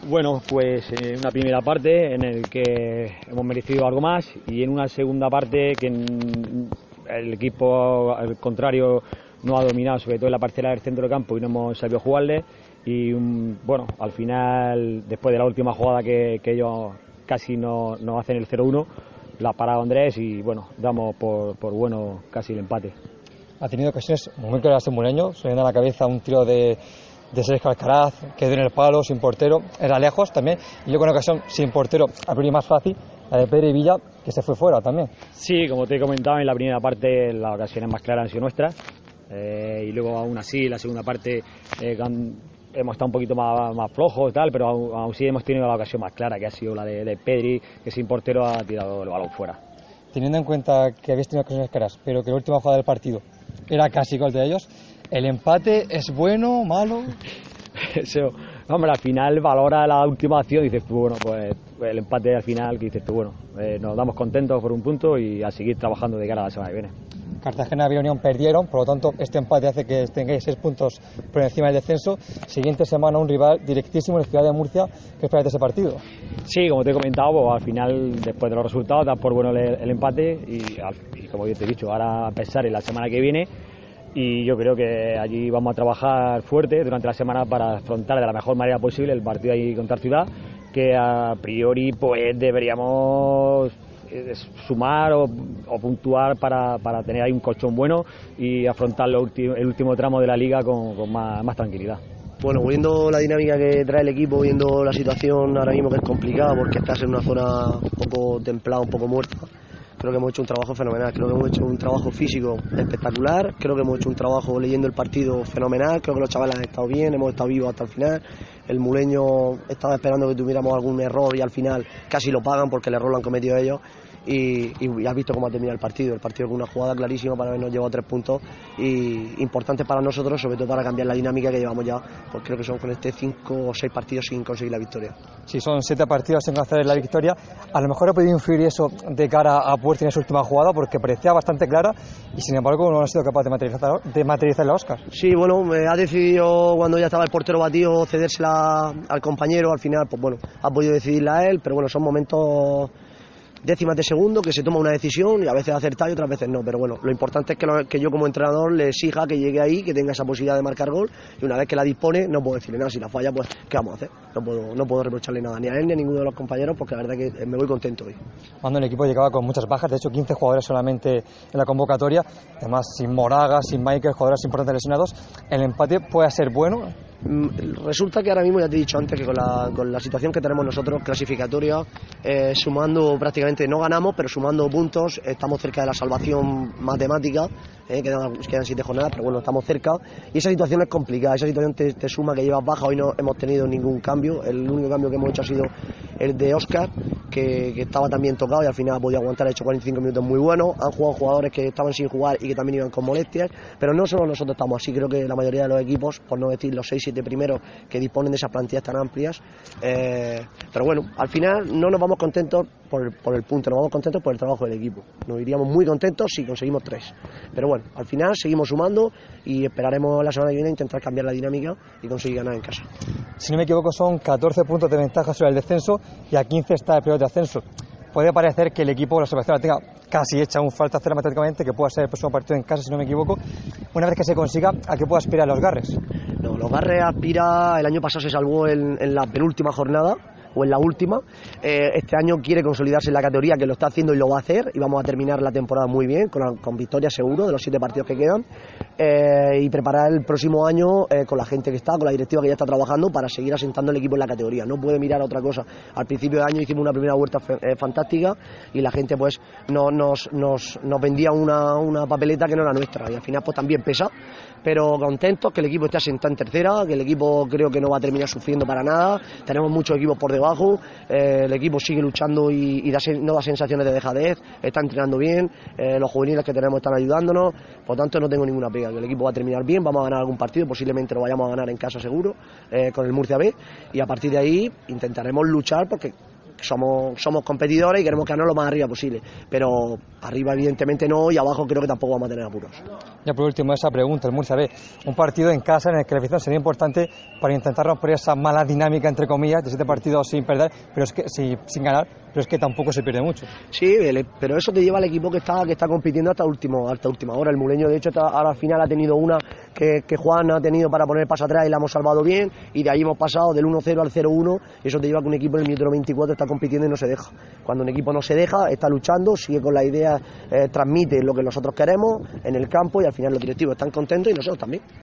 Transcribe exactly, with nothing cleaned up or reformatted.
Bueno, pues en una primera parte en el que hemos merecido algo más y en una segunda parte que el equipo al contrario no ha dominado, sobre todo en la parcela del centro de campo, y no hemos sabido jugarle. Y bueno, al final, después de la última jugada que, que ellos casi nos no hacen el cero uno, la ha parado Andrés y bueno, damos por, por bueno casi el empate. Ha tenido ocasiones muy claras en Muleño, se viene a la cabeza un tiro de, de Sergio Alcaraz, que dio en el palo, sin portero, era lejos también, y luego en ocasión sin portero, a priori más fácil, la de Pedro y Villa, que se fue fuera también. Sí, como te he comentado, en la primera parte las ocasiones más claras han sido nuestras, eh, y luego aún así, en la segunda parte eh, hemos estado un poquito más, más flojos y tal, pero aún, aún sí hemos tenido la ocasión más clara, que ha sido la de, de Pedri, que sin portero ha tirado el balón fuera. Teniendo en cuenta que habéis tenido ocasiones claras, pero que la última jugada del partido era casi gol de ellos, ¿el empate es bueno, malo? Eso, hombre, al final valora la última acción y dices tú, bueno, pues el empate al final, que dices tú, bueno, eh, nos damos contentos por un punto y a seguir trabajando de cara a la semana que viene. Cartagena y Unión perdieron, por lo tanto este empate hace que tengáis seis puntos por encima del descenso. Siguiente semana un rival directísimo en la ciudad de Murcia. ¿Qué esperáis de ese partido? Sí, como te he comentado, pues, al final después de los resultados da por bueno el, el empate y, y como yo te he dicho, ahora a pensar en la semana que viene, y yo creo que allí vamos a trabajar fuerte durante la semana para afrontar de la mejor manera posible el partido ahí contra Ciudad, que a priori pues deberíamos sumar o, o puntuar para, para tener ahí un colchón bueno y afrontar lo ulti, el último tramo de la liga con, con más, más tranquilidad. Bueno, viendo la dinámica que trae el equipo, viendo la situación ahora mismo que es complicada porque estás en una zona un poco templada, un poco muerta, creo que hemos hecho un trabajo fenomenal, creo que hemos hecho un trabajo físico espectacular, creo que hemos hecho un trabajo leyendo el partido fenomenal, creo que los chavales han estado bien, hemos estado vivos hasta el final. El Muleño estaba esperando que tuviéramos algún error y al final casi lo pagan porque el error lo han cometido ellos. Y, y has visto cómo ha terminado el partido, el partido con una jugada clarísima para habernos llevado tres puntos y importante para nosotros, sobre todo para cambiar la dinámica que llevamos ya, porque creo que son con este cinco o seis partidos sin conseguir la victoria. Sí, son siete partidos sin hacer la victoria. A lo mejor ha podido influir eso de cara a Puerta en esa última jugada porque parecía bastante clara y sin embargo no ha sido capaz de materializar, de materializarla a Óscar. Sí, bueno, ha decidido cuando ya estaba el portero batido cedérsela al compañero, al final pues bueno, ha podido decidirla a él, pero bueno, son momentos décimas de segundo que se toma una decisión y a veces acertar y otras veces no, pero bueno, lo importante es que, lo, que yo como entrenador le exija que llegue ahí, que tenga esa posibilidad de marcar gol y una vez que la dispone no puedo decirle nada, si la falla pues ¿qué vamos a hacer? No puedo, no puedo reprocharle nada ni a él ni a ninguno de los compañeros porque la verdad que me voy contento hoy. Cuando el equipo llegaba con muchas bajas, de hecho quince jugadores solamente en la convocatoria, además sin Moraga, sin Michael, jugadores importantes lesionados, ¿el empate puede ser bueno? Resulta que ahora mismo, ya te he dicho antes, que con la, con la situación que tenemos nosotros clasificatoria, eh, sumando prácticamente, no ganamos, pero sumando puntos, estamos cerca de la salvación matemática, eh, quedan, quedan siete jornadas, pero bueno, estamos cerca, y esa situación es complicada, esa situación te, te suma que llevas baja, hoy no hemos tenido ningún cambio, el único cambio que hemos hecho ha sido el de Óscar, que, que estaba también tocado y al final ha podido aguantar, ha hecho cuarenta y cinco minutos muy buenos, han jugado jugadores que estaban sin jugar y que también iban con molestias, pero no solo nosotros estamos así, creo que la mayoría de los equipos, por no decir los seis siete primeros que disponen de esas plantillas tan amplias, eh, pero bueno, al final no nos vamos contentos por, por el punto, nos vamos contentos por el trabajo del equipo, nos iríamos muy contentos si conseguimos tres, pero bueno, al final seguimos sumando y esperaremos la semana que viene intentar cambiar la dinámica y conseguir ganar en casa. Si no me equivoco son catorce puntos de ventaja sobre el descenso y a quince está el periodo de ascenso. Puede parecer que el equipo, la salvación la tenga casi hecha, aún falta hacerla matemáticamente, que pueda ser el próximo partido en casa, si no me equivoco. Una vez que se consiga, ¿a qué puede aspirar los Garres? No, los Garres aspira, el año pasado se salvó en, en la penúltima jornada, o en la última, eh, este año quiere consolidarse en la categoría, que lo está haciendo y lo va a hacer, y vamos a terminar la temporada muy bien, con, con victoria seguro de los siete partidos que quedan, eh, y preparar el próximo año eh, con la gente que está, con la directiva que ya está trabajando, para seguir asentando el equipo en la categoría. No puede mirar a otra cosa. Al principio de año hicimos una primera vuelta eh, fantástica, y la gente pues no, nos, nos, nos vendía una, una papeleta que no era nuestra, y al final pues también pesa, pero contentos que el equipo esté asentado en tercera, que el equipo creo que no va a terminar sufriendo para nada, tenemos muchos equipos por debajo, eh, el equipo sigue luchando y, y da, no da sensaciones de dejadez, está entrenando bien, eh, los juveniles que tenemos están ayudándonos, por tanto no tengo ninguna pega, que el equipo va a terminar bien, vamos a ganar algún partido, posiblemente lo vayamos a ganar en casa seguro, eh, con el Murcia B, y a partir de ahí intentaremos luchar porque somos, somos competidores y queremos quedarnos lo más arriba posible, pero arriba evidentemente no, y abajo creo que tampoco vamos a tener apuros. Ya por último esa pregunta, el Murcia ve un partido en casa en el que la afición sería importante para intentar romper esa mala dinámica entre comillas de siete partidos sin perder, pero es que sí, sin ganar, pero es que tampoco se pierde mucho. Sí, pero eso te lleva al equipo que está que está compitiendo hasta último hasta última hora. El Muleño de hecho está, a la final ha tenido una que, que Juan ha tenido para poner paso atrás y la hemos salvado bien, y de ahí hemos pasado del uno cero al cero uno, y eso te lleva a que un equipo en el minuto veinticuatro está compitiendo y no se deja. Cuando un equipo no se deja, está luchando, sigue con la idea, eh, transmite lo que nosotros queremos en el campo, y al final los directivos están contentos y nosotros también.